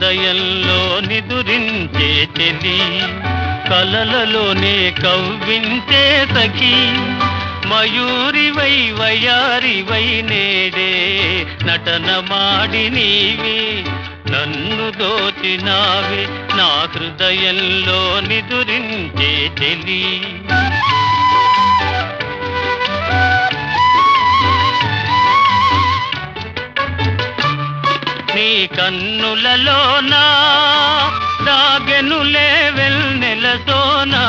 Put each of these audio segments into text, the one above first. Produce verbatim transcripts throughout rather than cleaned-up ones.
హృదయంలో నిదురించే చెలి, కలలలోనే కవ్వించే సఖి, మయూరివై వయారివై నేడే నటన మాడి నీవే నన్ను దోచినావే, నా హృదయంలో నిదురించే చెలి. నీ కన్నులలోనా దాగెనులే వెన్నెల సోనా,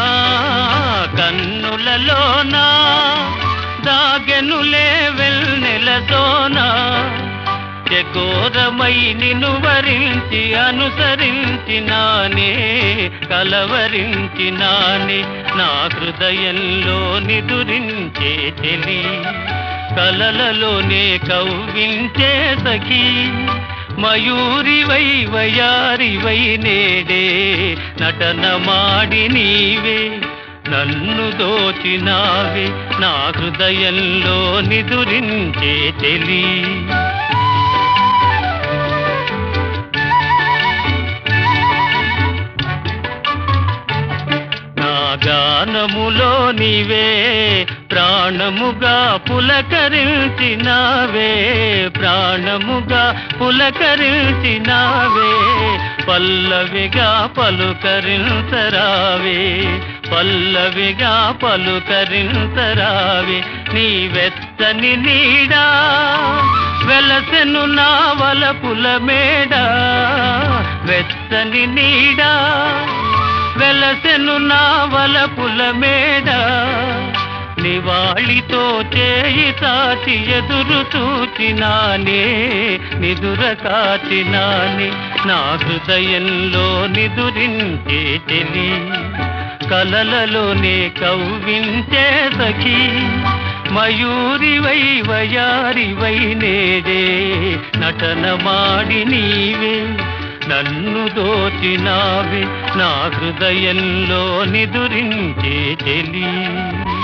కన్నులలోనా దాగెనులే వెన్నెల సోనా, చకోరమై నిన్ను వరించి అనుసరించినానే కలవరించినానే, నా హృదయంలో నిదురించే చెలి, కలలలోనే కవ్వించే సఖి, మయూరివై వయారివై నేడే నటన మాడి నీవే నన్ను దోచినావే, నా హృదయంలో నిదురించే చెలి. నా గానములో నీవే ప్రాణముగా పులకరించినావే, ప్రాణముగా పులకరించినావే, పల్లవిగా పలుకరించరావే, పల్లవిగా పలుకరించరావే, నీ వెచ్చని నీడా వెలసెను నా వలపుల మేడ, వెచ్చని నీడా వెలసెను నా వలపుల మేడ, నివాళితో చేయి తాచి ఎదురు చూచినానే నిదుర కాచినానే, నా హృదయంలో నిదురించే చెలి, కలలలోనే కవ్వించే సఖి, మయూరివై వయారివై నేడే నటన మాడి నీవే నన్ను దోచినావే, నా హృదయంలో నిదురించే చెలి.